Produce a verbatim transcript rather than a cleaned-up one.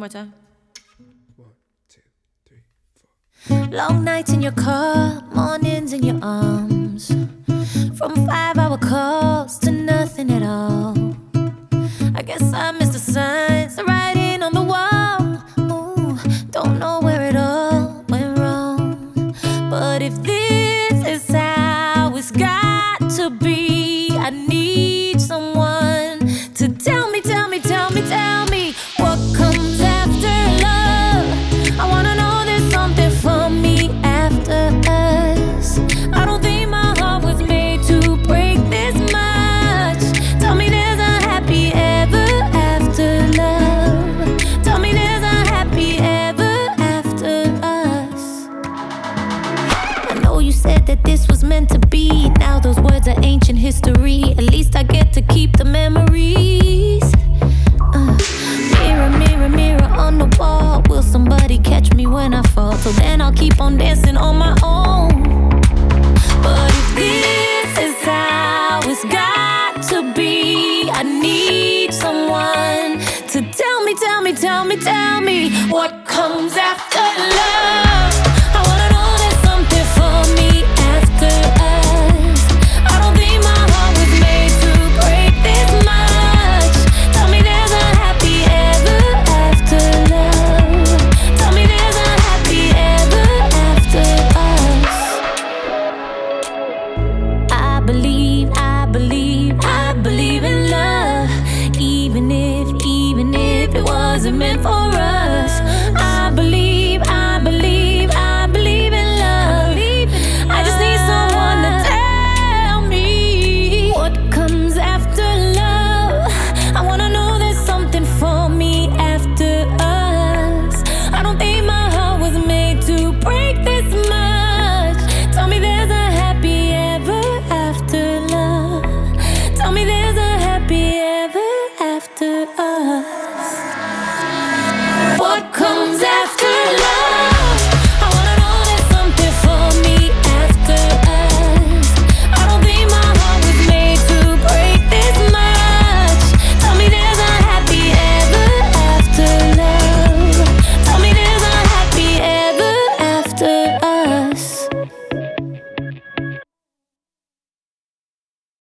more time. One, two, three, four. Long nights in your car, mornings in your arms. From five-hour calls to nothing at all. I guess I missed the signs, the writing on the wall. Ooh, don't know where it all went wrong. But if this is how it's got to be, I need someone to tell me, tell me, tell me, tell me what comes after love. I wanna know there's something for me after us. I don't think my heart was made to break this much. Tell me there's a happy ever after love. Tell me there's a happy ever after us. I know you said that this was meant to be. Now those words are ancient history. At least I get to keep the memories. uh, Mirror, mirror, mirror on the wall, will somebody catch me when I fall? So then I'll keep on dancing on my own. But if this is how it's got to be, I need someone to tell me, tell me, tell me, tell me what comes after love. I wanna know there's something for me after us. I don't think my heart was made to break this much. Tell me there's a happy ever after love. Tell me there's a happy ever after us. I believe, I believe, I believe in love. Even if, even if it wasn't meant for